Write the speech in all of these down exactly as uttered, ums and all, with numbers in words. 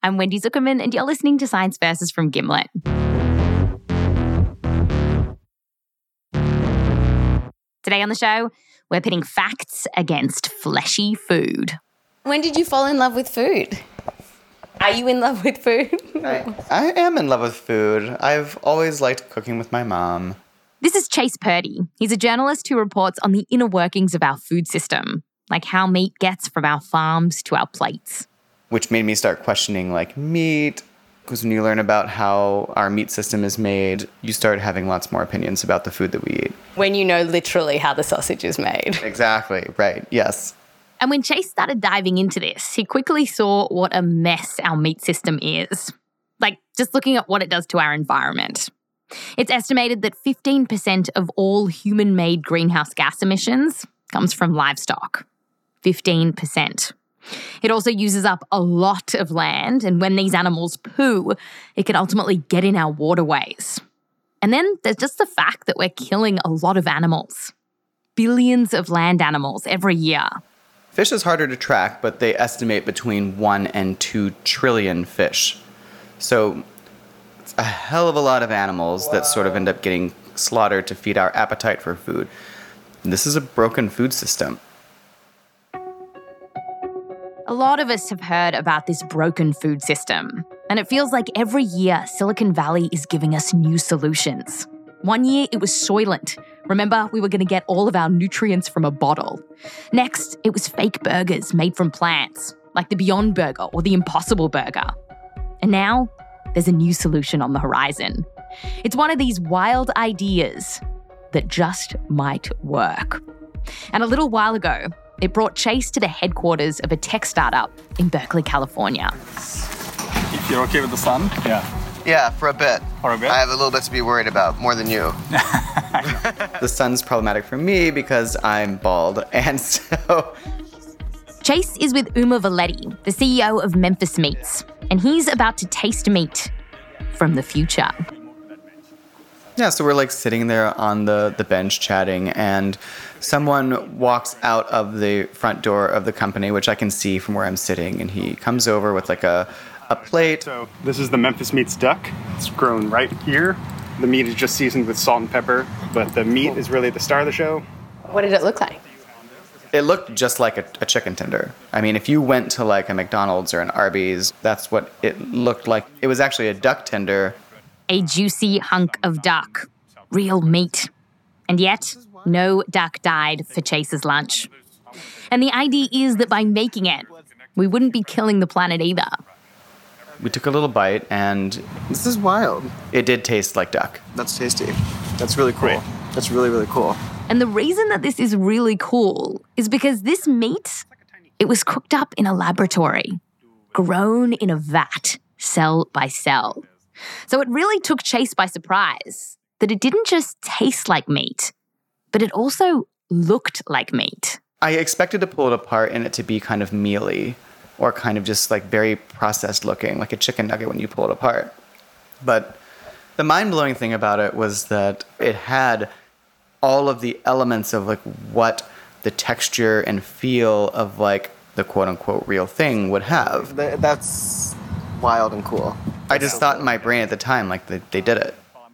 I'm Wendy Zuckerman, and you're listening to Science Versus from Gimlet. Today on the show, we're pitting facts against fleshy food. When did you fall in love with food? Are you in love with food? I, I am in love with food. I've always liked cooking with my mom. This is Chase Purdy. He's a journalist who reports on the inner workings of our food system, like how meat gets from our farms to our plates. Which made me start questioning, like, meat. Because when you learn about how our meat system is made, you start having lots more opinions about the food that we eat. When you know literally how the sausage is made. Exactly, right, yes. And when Chase started diving into this, he quickly saw what a mess our meat system is. Like, just looking at what it does to our environment. It's estimated that fifteen percent of all human-made greenhouse gas emissions comes from livestock. fifteen percent. It also uses up a lot of land, and when these animals poo, it can ultimately get in our waterways. And then there's just the fact that we're killing a lot of animals. Billions of land animals every year. Fish is harder to track, but they estimate between one and two trillion fish. So it's a hell of a lot of animals that sort of end up getting slaughtered to feed our appetite for food. And this is a broken food system. A lot of us have heard about this broken food system, and it feels like every year Silicon Valley is giving us new solutions. One year it was Soylent. Remember, we were going to get all of our nutrients from a bottle. Next, it was fake burgers made from plants, like the Beyond Burger or the Impossible Burger. And now, there's a new solution on the horizon. It's one of these wild ideas that just might work. And a little while ago, it brought Chase to the headquarters of a tech startup in Berkeley, California. If you're okay with the sun? Yeah. Yeah, for a bit. For a bit? I have a little bit to be worried about, more than you. The sun's problematic for me because I'm bald, and so... Chase is with Uma Valeti, the C E O of Memphis Meats, and he's about to taste meat from the future. Yeah, so we're like sitting there on the, the bench chatting, and someone walks out of the front door of the company, which I can see from where I'm sitting, and he comes over with like a, a plate. So this is the Memphis Meats duck. It's grown right here. The meat is just seasoned with salt and pepper, but the meat is really the star of the show. What did it look like? It looked just like a, a chicken tender. I mean, if you went to like a McDonald's or an Arby's, that's what it looked like. It was actually a duck tender. A juicy hunk of duck. Real meat. And yet, no duck died for Chase's lunch. And the idea is that by making it, we wouldn't be killing the planet either. We took a little bite, and this is wild. It did taste like duck. That's tasty. That's really cool. Great. That's really, really cool. And the reason that this is really cool is because this meat, it was cooked up in a laboratory, grown in a vat, cell by cell. So it really took Chase by surprise that it didn't just taste like meat, but it also looked like meat. I expected to pull it apart and it to be kind of mealy or kind of just like very processed looking, like a chicken nugget when you pull it apart. But the mind-blowing thing about it was that it had all of the elements of like what the texture and feel of like the quote-unquote real thing would have. That's wild and cool. I just thought in my brain at the time, like, they, they did it.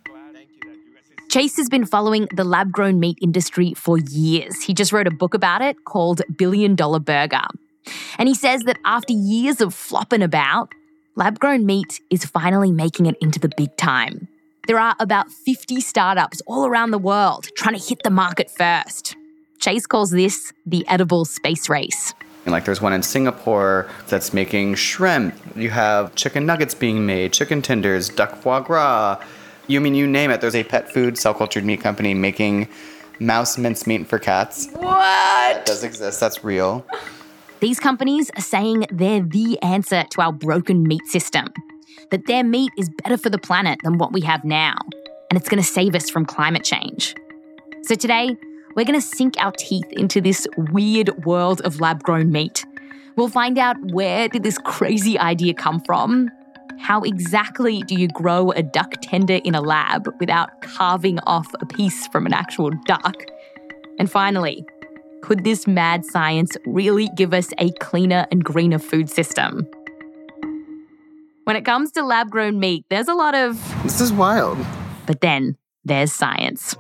Chase has been following the lab-grown meat industry for years. He just wrote a book about it called Billion Dollar Burger. And he says that after years of flopping about, lab-grown meat is finally making it into the big time. There are about fifty startups all around the world trying to hit the market first. Chase calls this the edible space race. And like there's one in Singapore that's making shrimp. You have chicken nuggets being made, chicken tenders, duck foie gras. You mean you name it. There's a pet food cell-cultured meat company making mouse mincemeat for cats. What? That does exist. That's real. These companies are saying they're the answer to our broken meat system, that their meat is better for the planet than what we have now, and it's going to save us from climate change. So today, we're going to sink our teeth into this weird world of lab-grown meat. We'll find out where did this crazy idea come from? How exactly do you grow a duck tender in a lab without carving off a piece from an actual duck? And finally, could this mad science really give us a cleaner and greener food system? When it comes to lab-grown meat, there's a lot of... This is wild. But then there's science.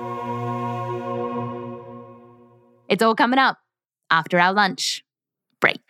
It's all coming up after our lunch break.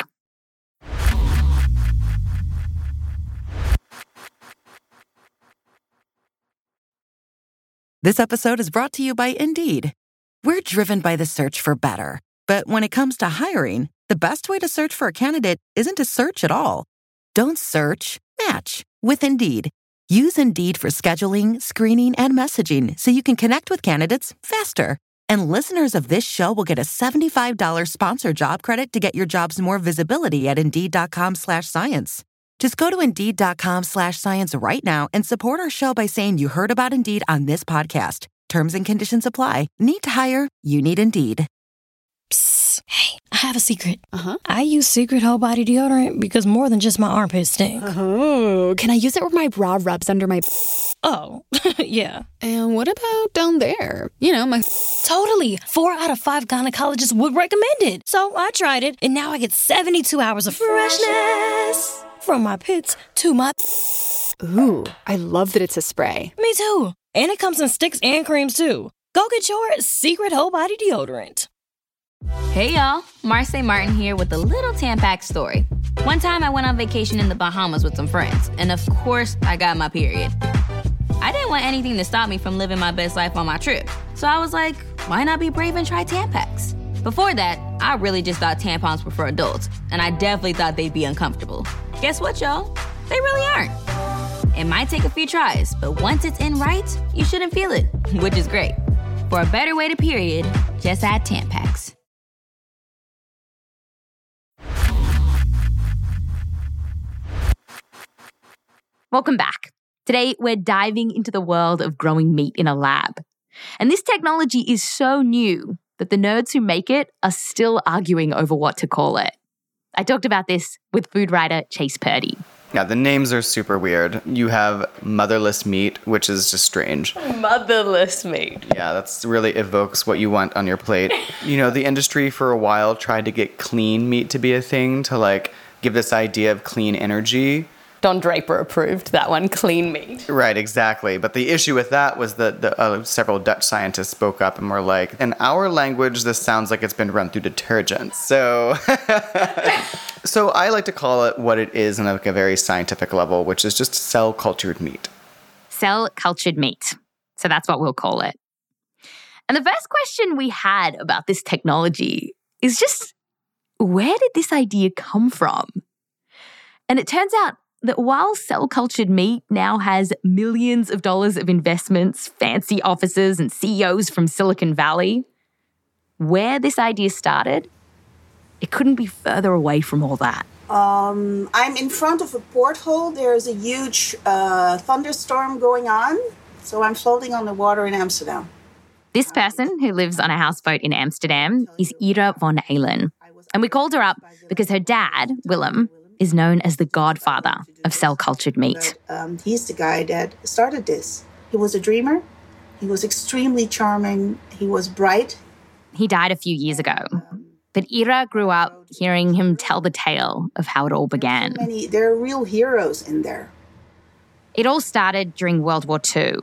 This episode is brought to you by Indeed. We're driven by the search for better. But when it comes to hiring, the best way to search for a candidate isn't to search at all. Don't search, match with Indeed. Use Indeed for scheduling, screening, and messaging so you can connect with candidates faster. And listeners of this show will get a seventy-five dollars sponsored job credit to get your jobs more visibility at Indeed.com slash science. Just go to Indeed.com slash science right now and support our show by saying you heard about Indeed on this podcast. Terms and conditions apply. Need to hire? You need Indeed. Psst. Hey, I have a secret. Uh-huh. I use Secret Whole Body Deodorant because more than just my armpits stink. Oh, can I use it where my bra rubs under my... Oh, yeah. And what about down there? You know, my... Totally. Four out of five gynecologists would recommend it. So I tried it, and now I get seventy-two hours of freshness from my pits to my... Ooh, I love that it's a spray. Me too. And it comes in sticks and creams too. Go get your Secret Whole Body Deodorant. Hey y'all, Marcy Martin here with a little Tampax story. One time I went on vacation in the Bahamas with some friends, and of course I got my period. I didn't want anything to stop me from living my best life on my trip, so I was like, why not be brave and try Tampax? Before that, I really just thought tampons were for adults, and I definitely thought they'd be uncomfortable. Guess what, y'all? They really aren't. It might take a few tries, but once it's in right, you shouldn't feel it, which is great. For a better way to period, just add Tampax. Welcome back. Today, we're diving into the world of growing meat in a lab. And this technology is so new that the nerds who make it are still arguing over what to call it. I talked about this with food writer Chase Purdy. Yeah, the names are super weird. You have motherless meat, which is just strange. Motherless meat. Yeah, that's really evokes what you want on your plate. You know, the industry for a while tried to get clean meat to be a thing, to like give this idea of clean energy. Don Draper approved that one, clean meat. Right, exactly. But the issue with that was that the, uh, several Dutch scientists spoke up and were like, in our language, this sounds like it's been run through detergent. So, so I like to call it what it is on like a very scientific level, which is just cell-cultured meat. Cell-cultured meat. So that's what we'll call it. And the first question we had about this technology is just, where did this idea come from? And it turns out that while cell-cultured meat now has millions of dollars of investments, fancy offices, and C E Os from Silicon Valley, where this idea started, it couldn't be further away from all that. Um, I'm in front of a porthole. There's a huge uh, thunderstorm going on, so I'm floating on the water in Amsterdam. This person, who lives on a houseboat in Amsterdam, is Ira von Ehlen. And we called her up because her dad, Willem, is known as the godfather of cell-cultured meat. But, um, he's the guy that started this. He was a dreamer. He was extremely charming. He was bright. He died a few years ago. But Ira grew up hearing him tell the tale of how it all began. So many, there are real heroes in there. It all started during World War Two.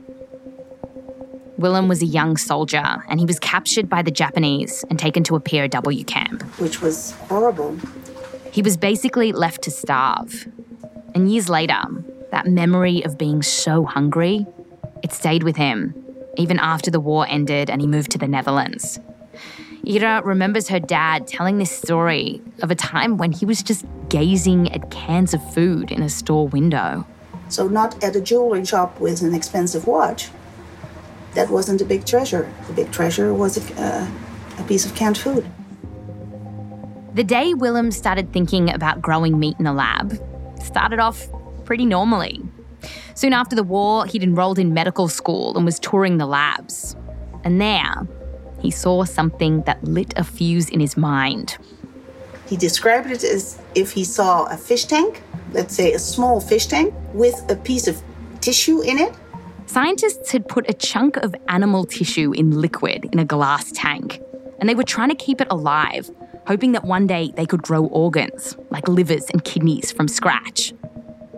Willem was a young soldier and he was captured by the Japanese and taken to a P O W camp. Which was horrible. He was basically left to starve. And years later, that memory of being so hungry, it stayed with him, even after the war ended and he moved to the Netherlands. Ira remembers her dad telling this story of a time when he was just gazing at cans of food in a store window. So not at a jewelry shop with an expensive watch. That wasn't a big treasure. The big treasure was a, uh, a piece of canned food. The day Willem started thinking about growing meat in a lab started off pretty normally. Soon after the war, he'd enrolled in medical school and was touring the labs. And there, he saw something that lit a fuse in his mind. He described it as if he saw a fish tank, let's say a small fish tank, with a piece of tissue in it. Scientists had put a chunk of animal tissue in liquid in a glass tank, and they were trying to keep it alive, hoping that one day they could grow organs, like livers and kidneys, from scratch.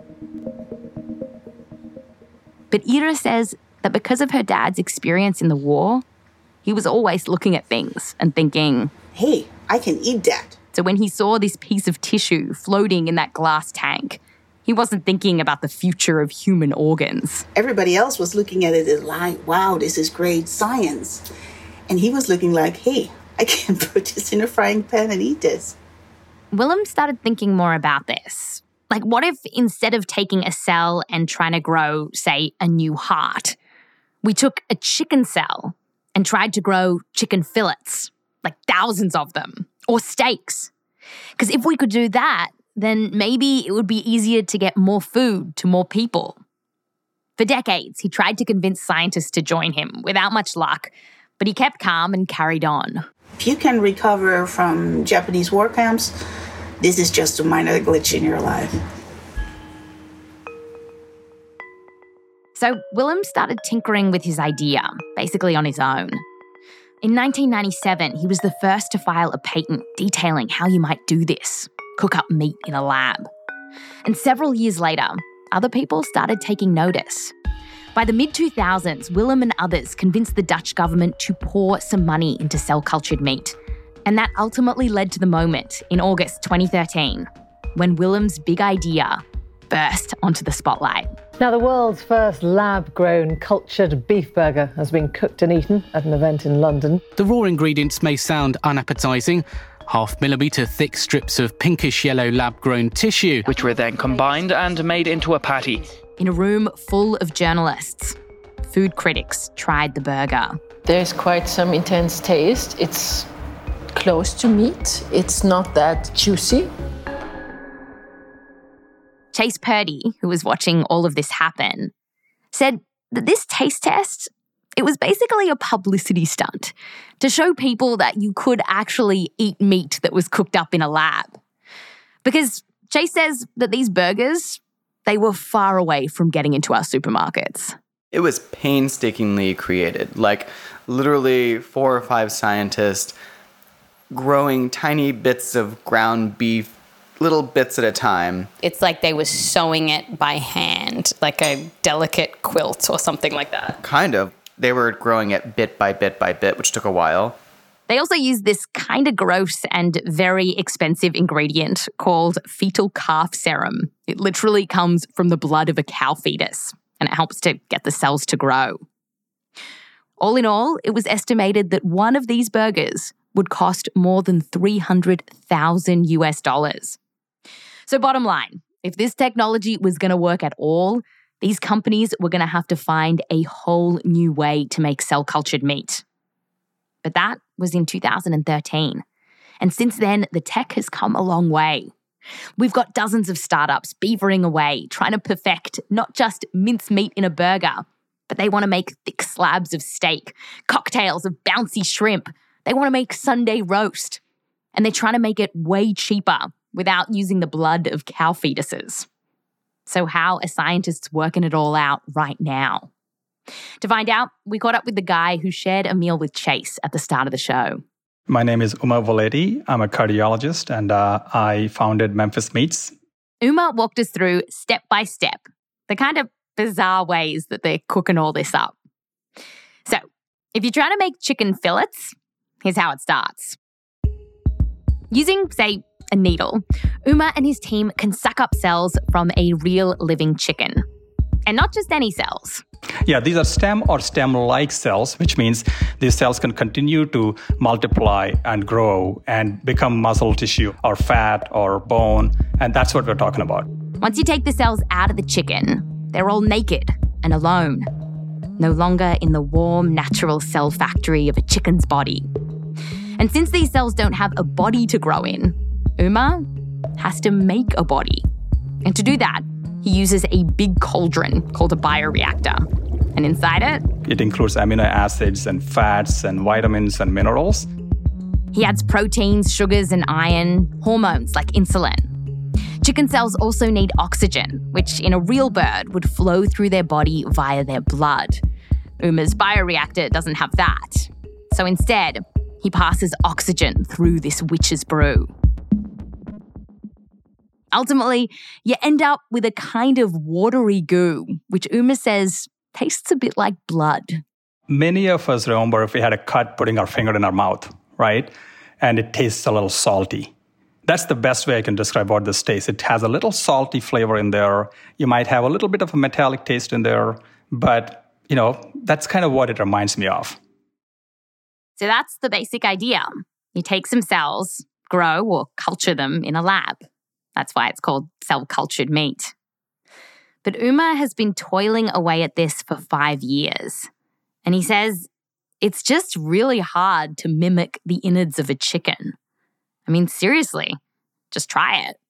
But Ira says that because of her dad's experience in the war, he was always looking at things and thinking, hey, I can eat that. So when he saw this piece of tissue floating in that glass tank, he wasn't thinking about the future of human organs. Everybody else was looking at it as like, wow, this is great science. And he was looking like, hey, I can put this in a frying pan and eat this. Willem started thinking more about this. Like, what if instead of taking a cell and trying to grow, say, a new heart, we took a chicken cell and tried to grow chicken fillets, like thousands of them, or steaks? Because if we could do that, then maybe it would be easier to get more food to more people. For decades, he tried to convince scientists to join him without much luck, but he kept calm and carried on. If you can recover from Japanese war camps, this is just a minor glitch in your life. So Willem started tinkering with his idea, basically on his own. In nineteen ninety-seven, he was the first to file a patent detailing how you might do this, cook up meat in a lab. And several years later, other people started taking notice. By the mid two thousands, Willem and others convinced the Dutch government to pour some money into cell-cultured meat. And that ultimately led to the moment in August twenty thirteen, when Willem's big idea burst onto the spotlight. Now, the world's first lab-grown cultured beef burger has been cooked and eaten at an event in London. The raw ingredients may sound unappetising. Half millimetre thick strips of pinkish yellow lab-grown tissue, which were then combined and made into a patty. In a room full of journalists, food critics tried the burger. There's quite some intense taste. It's close to meat. It's not that juicy. Chase Purdy, who was watching all of this happen, said that this taste test, it was basically a publicity stunt to show people that you could actually eat meat that was cooked up in a lab. Because Chase says that these burgers, they were far away from getting into our supermarkets. It was painstakingly created, like literally four or five scientists growing tiny bits of ground beef, little bits at a time. It's like they were sewing it by hand, like a delicate quilt or something like that. Kind of. They were growing it bit by bit by bit, which took a while. They also used this kind of gross and very expensive ingredient called fetal calf serum. It literally comes from the blood of a cow fetus, and it helps to get the cells to grow. All in all, it was estimated that one of these burgers would cost more than three hundred thousand US dollars. So bottom line, if this technology was going to work at all, these companies were going to have to find a whole new way to make cell-cultured meat. But that was in two thousand thirteen. And since then, the tech has come a long way. We've got dozens of startups beavering away, trying to perfect not just mincemeat in a burger, but they want to make thick slabs of steak, cocktails of bouncy shrimp. They want to make Sunday roast. And they're trying to make it way cheaper without using the blood of cow fetuses. So how are scientists working it all out right now? To find out, we caught up with the guy who shared a meal with Chase at the start of the show. My name is Uma Voledi. I'm a cardiologist, and uh, I founded Memphis Meats. Uma walked us through step by step the kind of bizarre ways that they're cooking all this up. So, if you're trying to make chicken fillets, here's how it starts. Using, say, a needle, Uma and his team can suck up cells from a real living chicken. And not just any cells. Yeah, these are stem or stem-like cells, which means these cells can continue to multiply and grow and become muscle tissue or fat or bone. And that's what we're talking about. Once you take the cells out of the chicken, they're all naked and alone. No longer in the warm, natural cell factory of a chicken's body. And since these cells don't have a body to grow in, Uma has to make a body. And to do that, he uses a big cauldron called a bioreactor. And inside it, it includes amino acids and fats and vitamins and minerals. He adds proteins, sugars, and iron, hormones like insulin. Chicken cells also need oxygen, which in a real bird would flow through their body via their blood. Uma's bioreactor doesn't have that. So instead, he passes oxygen through this witch's brew. Ultimately, you end up with a kind of watery goo, which Uma says tastes a bit like blood. Many of us remember if we had a cut putting our finger in our mouth, right? And it tastes a little salty. That's the best way I can describe what this tastes. It has a little salty flavor in there. You might have a little bit of a metallic taste in there, but, you know, that's kind of what it reminds me of. So that's the basic idea. You take some cells, grow or culture them in a lab. That's why it's called cell-cultured meat. But Uma has been toiling away at this for five years. And he says it's just really hard to mimic the innards of a chicken. I mean, seriously, just try it.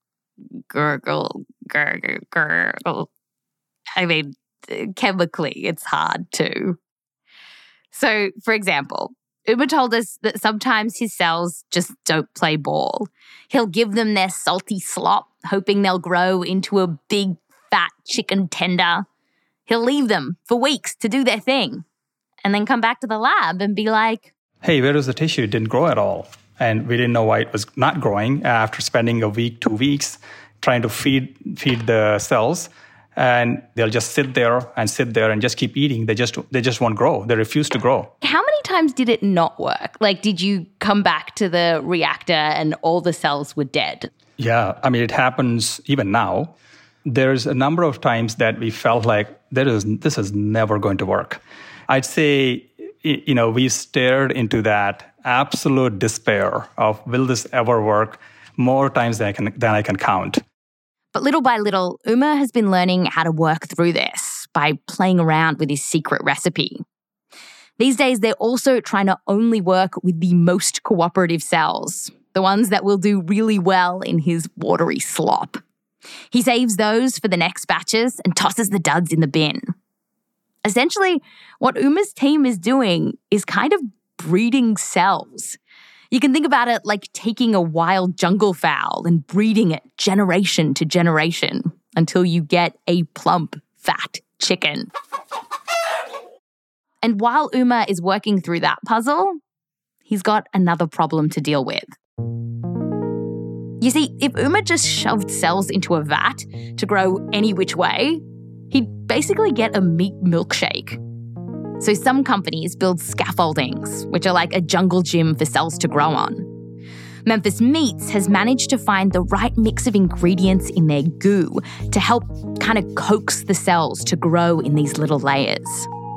Gurgle, gurgle, gurgle. I mean, chemically, it's hard too. So, for example, Uma told us that sometimes his cells just don't play ball. He'll give them their salty slop, hoping they'll grow into a big, fat chicken tender. He'll leave them for weeks to do their thing and then come back to the lab and be like, hey, where is the tissue? It didn't grow at all. And we didn't know why it was not growing after spending a week, two weeks trying to feed feed the cells. And they'll just sit there and sit there and just keep eating. They just they just won't grow. They refuse to grow. How many times did it not work? Like, did you come back to the reactor and all the cells were dead? Yeah, I mean, it happens even now. There's a number of times that we felt like there is this is never going to work. I'd say, you know, we stared into that absolute despair of, will this ever work, more times than I can, than I can count. But little by little, Uma has been learning how to work through this by playing around with his secret recipe. These days, they're also trying to only work with the most cooperative cells, the ones that will do really well in his watery slop. He saves those for the next batches and tosses the duds in the bin. Essentially, what Uma's team is doing is kind of breeding cells. You can think about it like taking a wild jungle fowl and breeding it generation to generation until you get a plump, fat chicken. And while Uma is working through that puzzle, he's got another problem to deal with. You see, if Uma just shoved cells into a vat to grow any which way, he'd basically get a meat milkshake. So some companies build scaffoldings, which are like a jungle gym for cells to grow on. Memphis Meats has managed to find the right mix of ingredients in their goo to help kind of coax the cells to grow in these little layers.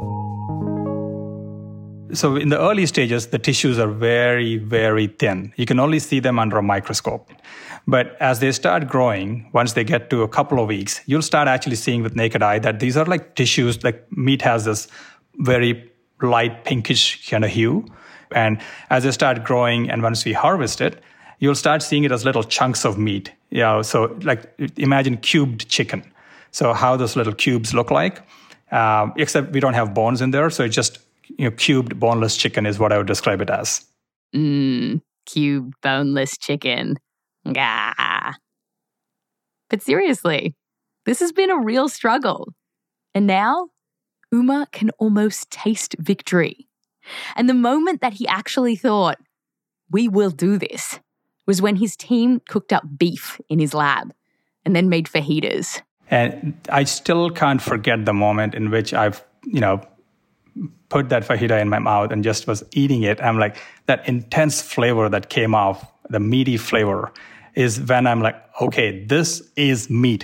So in the early stages, the tissues are very, very thin. You can only see them under a microscope. But as they start growing, once they get to a couple of weeks, you'll start actually seeing with naked eye that these are like tissues, like meat has this very light pinkish kind of hue. And as they start growing and once we harvest it, you'll start seeing it as little chunks of meat. You know, so like imagine cubed chicken. So how those little cubes look like, um, except we don't have bones in there. So it's just, you know, cubed boneless chicken is what I would describe it as. Mmm, cubed boneless chicken. Gah. But seriously, this has been a real struggle. And now, Uma can almost taste victory. And the moment that he actually thought, we will do this, was when his team cooked up beef in his lab and then made fajitas. And I still can't forget the moment in which I've, you know, put that fajita in my mouth and just was eating it. I'm like, that intense flavor that came off, the meaty flavor, is when I'm like, okay, this is meat.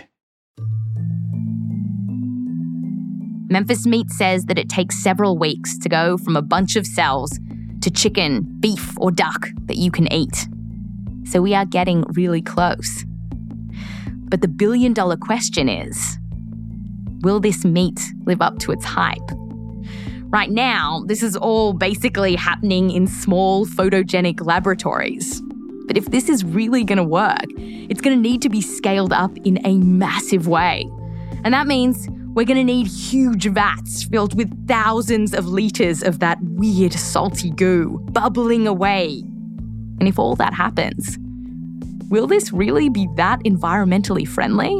Memphis Meats says that it takes several weeks to go from a bunch of cells to chicken, beef, or duck that you can eat. So we are getting really close. But the billion dollar question is, will this meat live up to its hype? Right now, this is all basically happening in small photogenic laboratories. But if this is really going to work, it's going to need to be scaled up in a massive way. And that means we're going to need huge vats filled with thousands of litres of that weird salty goo bubbling away. And if all that happens, will this really be that environmentally friendly?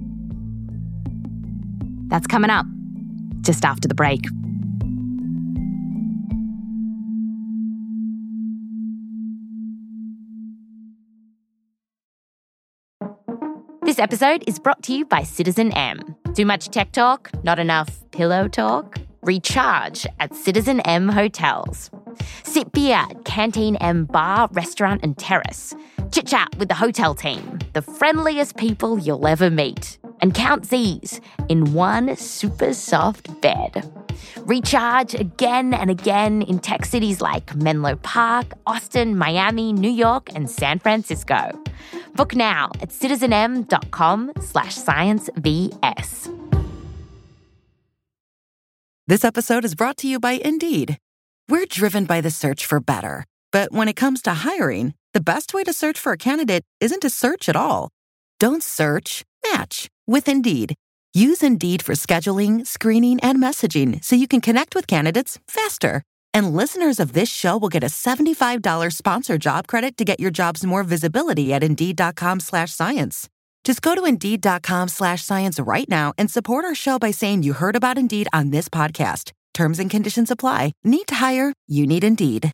That's coming up just after the break. This episode is brought to you by Citizen M. Too much tech talk? Not enough pillow talk? Recharge at Citizen M Hotels. Sip beer at Canteen M Bar, Restaurant and Terrace. Chit-chat with the hotel team, the friendliest people you'll ever meet. And count Z's in one super soft bed. Recharge again and again in tech cities like Menlo Park, Austin, Miami, New York, and San Francisco. Book now at citizenem.com slash sciencevs. This episode is brought to you by Indeed. We're driven by the search for better. But when it comes to hiring, the best way to search for a candidate isn't to search at all. Don't search, match with Indeed. Use Indeed for scheduling, screening, and messaging so you can connect with candidates faster. And listeners of this show will get a seventy-five dollars sponsored job credit to get your jobs more visibility at Indeed.com slash science. Just go to Indeed.com slash science right now and support our show by saying you heard about Indeed on this podcast. Terms and conditions apply. Need to hire? You need Indeed.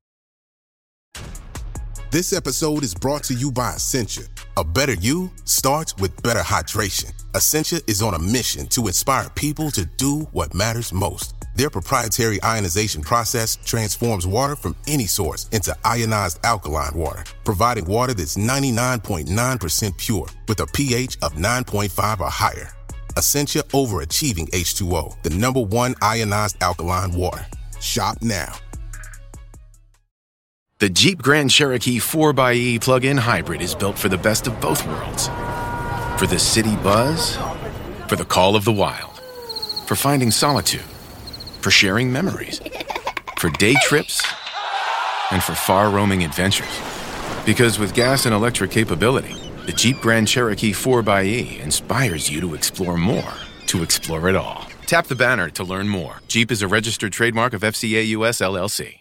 This episode is brought to you by Essentia. A better you starts with better hydration. Essentia is on a mission to inspire people to do what matters most. Their proprietary ionization process transforms water from any source into ionized alkaline water, providing water that's ninety-nine point nine percent pure with a pH of nine point five or higher. Essentia Overachieving H two O, the number one ionized alkaline water. Shop now. The Jeep Grand Cherokee four by E plug-in hybrid is built for the best of both worlds. For the city buzz, for the call of the wild, for finding solitude, for sharing memories, for day trips, and for far-roaming adventures. Because with gas and electric capability, the Jeep Grand Cherokee four by E inspires you to explore more, to explore it all. Tap the banner to learn more. Jeep is a registered trademark of F C A U S L L C.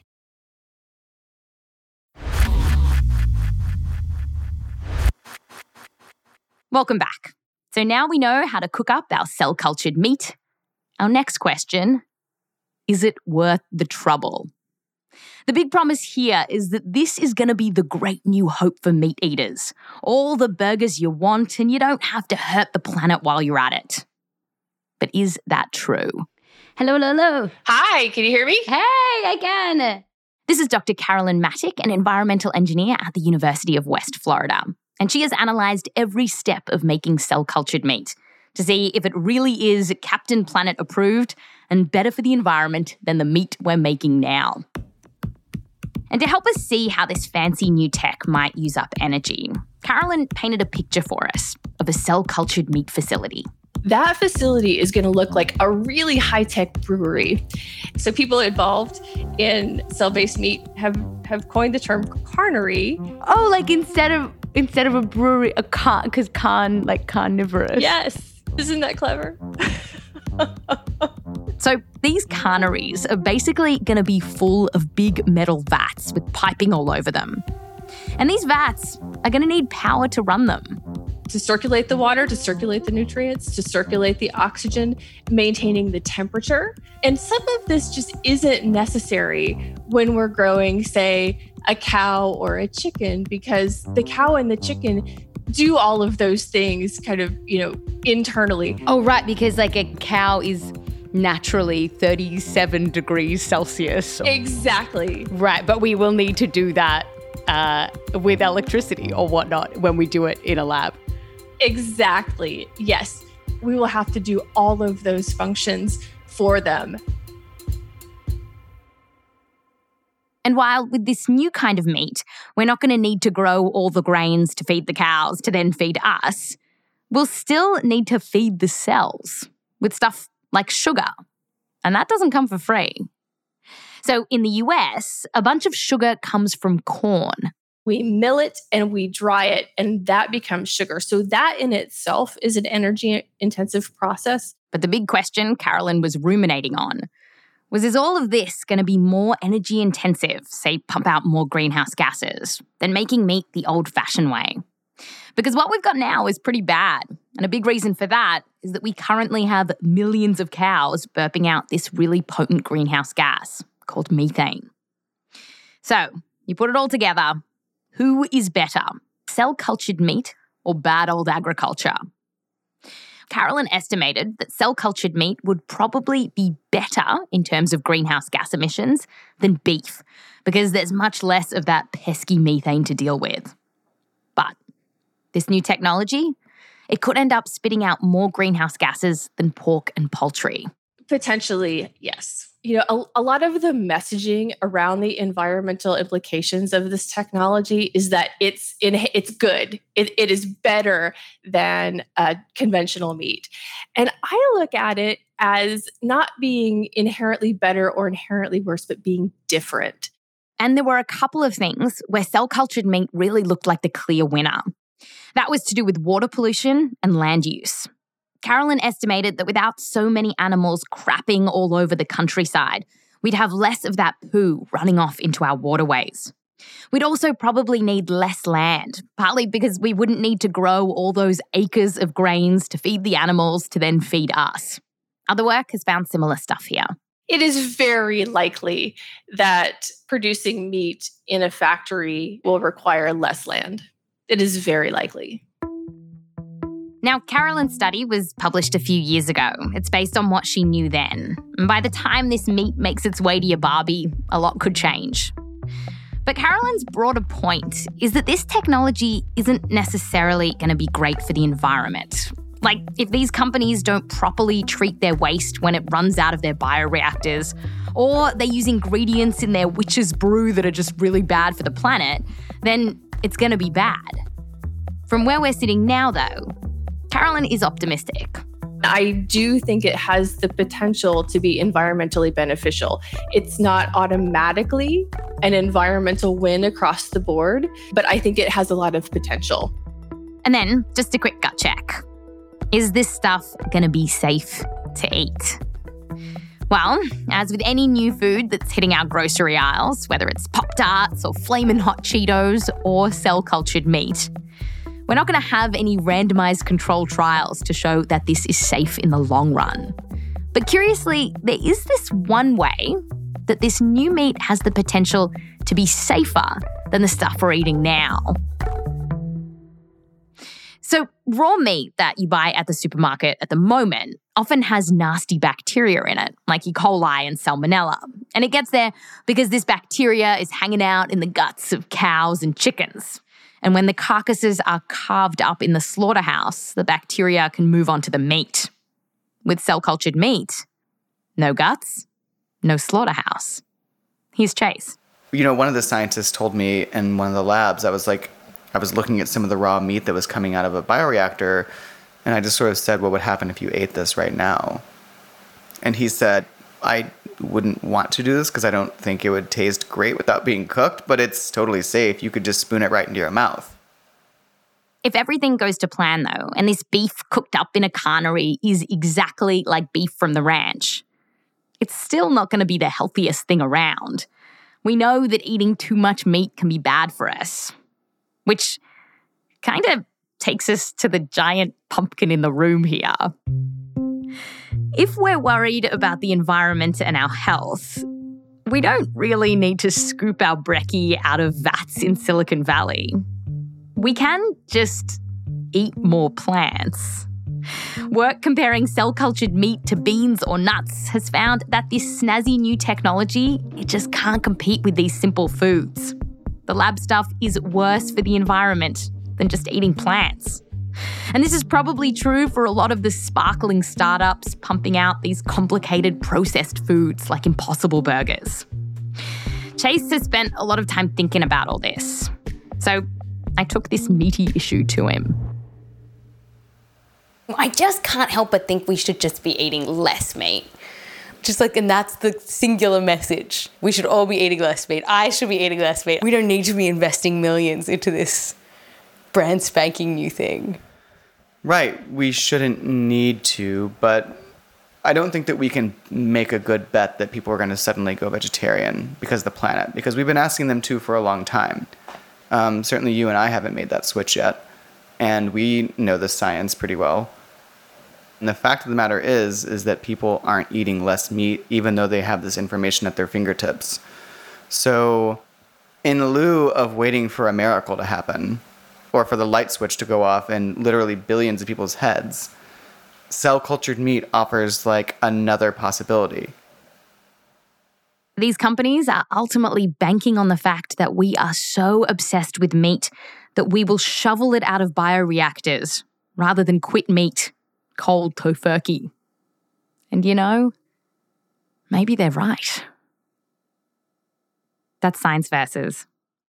Welcome back. So now we know how to cook up our cell-cultured meat. Our next question, is it worth the trouble? The big promise here is that this is going to be the great new hope for meat eaters. All the burgers you want, and you don't have to hurt the planet while you're at it. But is that true? Hello, hello, hello. Hi, can you hear me? Hey, I can. This is Doctor Carolyn Mattick, an environmental engineer at the University of West Florida. And she has analysed every step of making cell-cultured meat to see if it really is Captain Planet approved and better for the environment than the meat we're making now. And to help us see how this fancy new tech might use up energy, Carolyn painted a picture for us of a cell-cultured meat facility. That facility is going to look like a really high-tech brewery. So people involved in cell-based meat have, have coined the term carnery. Oh, like instead of instead of a brewery, a car, because carn, like carnivorous. Yes. Isn't that clever? So these carneries are basically going to be full of big metal vats with piping all over them. And these vats are going to need power to run them. To circulate the water, to circulate the nutrients, to circulate the oxygen, maintaining the temperature. And some of this just isn't necessary when we're growing, say, a cow or a chicken, because the cow and the chicken do all of those things kind of, you know, internally. Oh, right, because like a cow is naturally thirty-seven degrees Celsius. Exactly. Right, but we will need to do that uh, with electricity or whatnot when we do it in a lab. Exactly. Yes. We will have to do all of those functions for them. And while with this new kind of meat, we're not going to need to grow all the grains to feed the cows to then feed us, we'll still need to feed the cells with stuff like sugar. And that doesn't come for free. So in the U S, a bunch of sugar comes from corn. We mill it and we dry it, and that becomes sugar. So that in itself is an energy-intensive process. But the big question Carolyn was ruminating on was, is all of this going to be more energy-intensive, say pump out more greenhouse gases, than making meat the old-fashioned way? Because what we've got now is pretty bad. And a big reason for that is that we currently have millions of cows burping out this really potent greenhouse gas called methane. So you put it all together, who is better, cell-cultured meat or bad old agriculture? Carolyn estimated that cell-cultured meat would probably be better in terms of greenhouse gas emissions than beef, because there's much less of that pesky methane to deal with. But this new technology, it could end up spitting out more greenhouse gases than pork and poultry. Potentially, yes. You know, a, a lot of the messaging around the environmental implications of this technology is that it's in, it's good. It, it is better than uh, conventional meat. And I look at it as not being inherently better or inherently worse, but being different. And there were a couple of things where cell-cultured meat really looked like the clear winner. That was to do with water pollution and land use. Carolyn estimated that without so many animals crapping all over the countryside, we'd have less of that poo running off into our waterways. We'd also probably need less land, partly because we wouldn't need to grow all those acres of grains to feed the animals to then feed us. Other work has found similar stuff here. It is very likely that producing meat in a factory will require less land. It is very likely. Now, Carolyn's study was published a few years ago. It's based on what she knew then. And by the time this meat makes its way to your barbie, a lot could change. But Carolyn's broader point is that this technology isn't necessarily going to be great for the environment. Like, if these companies don't properly treat their waste when it runs out of their bioreactors, or they use ingredients in their witch's brew that are just really bad for the planet, then it's going to be bad. From where we're sitting now, though, Carolyn is optimistic. I do think it has the potential to be environmentally beneficial. It's not automatically an environmental win across the board, but I think it has a lot of potential. And then, just a quick gut check. Is this stuff going to be safe to eat? Well, as with any new food that's hitting our grocery aisles, whether it's Pop-Tarts or Flamin' Hot Cheetos or cell-cultured meat, we're not going to have any randomized control trials to show that this is safe in the long run. But curiously, there is this one way that this new meat has the potential to be safer than the stuff we're eating now. So raw meat that you buy at the supermarket at the moment often has nasty bacteria in it, like E. coli and Salmonella. And it gets there because this bacteria is hanging out in the guts of cows and chickens. And when the carcasses are carved up in the slaughterhouse, the bacteria can move on to the meat. With cell-cultured meat, no guts, no slaughterhouse. Here's Chase. You know, one of the scientists told me in one of the labs, I was like, I was looking at some of the raw meat that was coming out of a bioreactor, and I just sort of said, what would happen if you ate this right now? And he said, I wouldn't want to do this because I don't think it would taste great without being cooked, but it's totally safe. You could just spoon it right into your mouth. If everything goes to plan, though, and this beef cooked up in a carnery is exactly like beef from the ranch, it's still not going to be the healthiest thing around. We know that eating too much meat can be bad for us, which kind of takes us to the giant pumpkin in the room here. If we're worried about the environment and our health, we don't really need to scoop our brekkie out of vats in Silicon Valley. We can just eat more plants. Work comparing cell-cultured meat to beans or nuts has found that this snazzy new technology, it just can't compete with these simple foods. The lab stuff is worse for the environment than just eating plants. And this is probably true for a lot of the sparkling startups pumping out these complicated processed foods like Impossible Burgers. Chase has spent a lot of time thinking about all this. So I took this meaty issue to him. I just can't help but think we should just be eating less meat. Just like, and that's the singular message. We should all be eating less meat. I should be eating less meat. We don't need to be investing millions into this brand spanking new thing. Right. We shouldn't need to, but I don't think that we can make a good bet that people are going to suddenly go vegetarian because of the planet, because we've been asking them to for a long time. Um, certainly you and I haven't made that switch yet, and we know the science pretty well. And the fact of the matter is, is that people aren't eating less meat, even though they have this information at their fingertips. So in lieu of waiting for a miracle to happen, or for the light switch to go off in literally billions of people's heads, cell-cultured meat offers like another possibility. These companies are ultimately banking on the fact that we are so obsessed with meat that we will shovel it out of bioreactors rather than quit meat cold tofurkey. And you know, maybe they're right. That's Science Versus.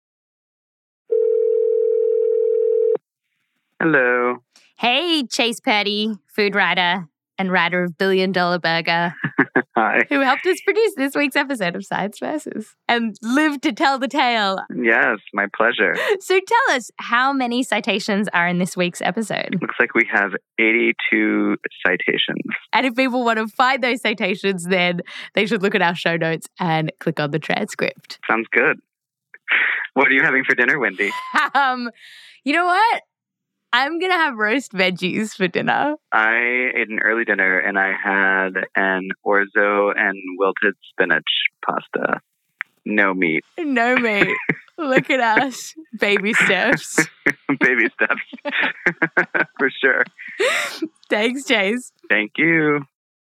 Hello. Hey, Chase Purdy, food writer and writer of Billion Dollar Burger. Hi. Who helped us produce this week's episode of Science Versus and lived to tell the tale. Yes, my pleasure. So tell us, how many citations are in this week's episode? Looks like we have eighty-two citations. And if people want to find those citations, then they should look at our show notes and click on the transcript. Sounds good. What are you having for dinner, Wendy? um, you know what? I'm going to have roast veggies for dinner. I ate an early dinner and I had an orzo and wilted spinach pasta. No meat. No meat. Look at us. Baby steps. Baby steps. For sure. Thanks, Chase. Thank you.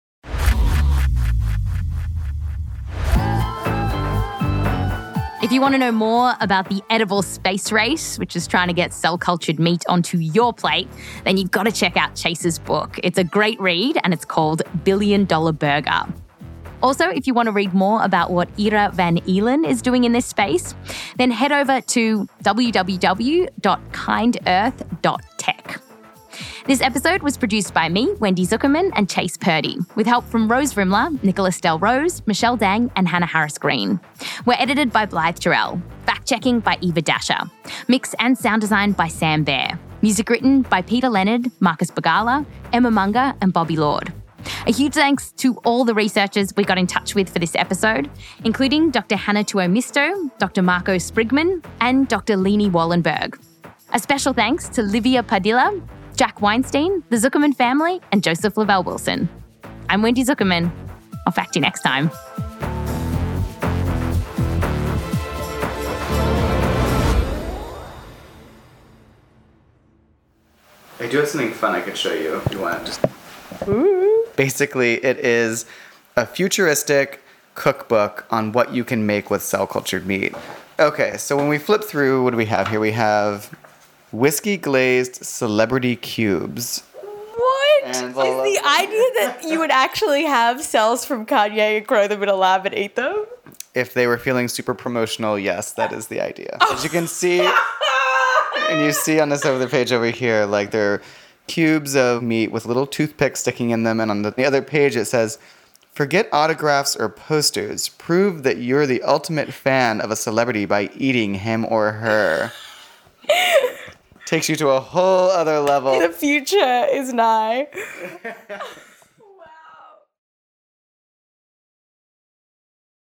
If you want to know more about the edible space race, which is trying to get cell-cultured meat onto your plate, then you've got to check out Chase's book. It's a great read and it's called Billion Dollar Burger. Also, if you want to read more about what Ira Van Eelen is doing in this space, then head over to w w w dot kind earth dot tech. This episode was produced by me, Wendy Zuckerman, and Chase Purdy, with help from Rose Rimler, Nicholas Del Rose, Michelle Dang, and Hannah Harris Green. We're edited by Blythe Terrell, fact-checking by Eva Dasher, mix and sound design by Sam Baer, music written by Peter Leonard, Marcus Bagala, Emma Munger, and Bobby Lord. A huge thanks to all the researchers we got in touch with for this episode, including Doctor Hannah Tuomisto, Doctor Marco Sprigman, and Doctor Leni Wallenberg. A special thanks to Livia Padilla, Jack Weinstein, the Zuckerman family, and Joseph Lavelle Wilson. I'm Wendy Zuckerman. I'll fact you next time. I do have something fun I could show you if you want. Just Ooh. Basically, it is a futuristic cookbook on what you can make with cell-cultured meat. Okay, so when we flip through, what do we have here? We have whiskey glazed celebrity cubes. What and is the idea that you would actually have cells from Kanye and grow them in a lab and eat them? If they were feeling super promotional, yes, that is the idea. Oh. As you can see, and you see on this other page over here, like they're cubes of meat with little toothpicks sticking in them. And on the other page, it says, forget autographs or posters. Prove that you're the ultimate fan of a celebrity by eating him or her. Takes you to a whole other level. The future is nigh.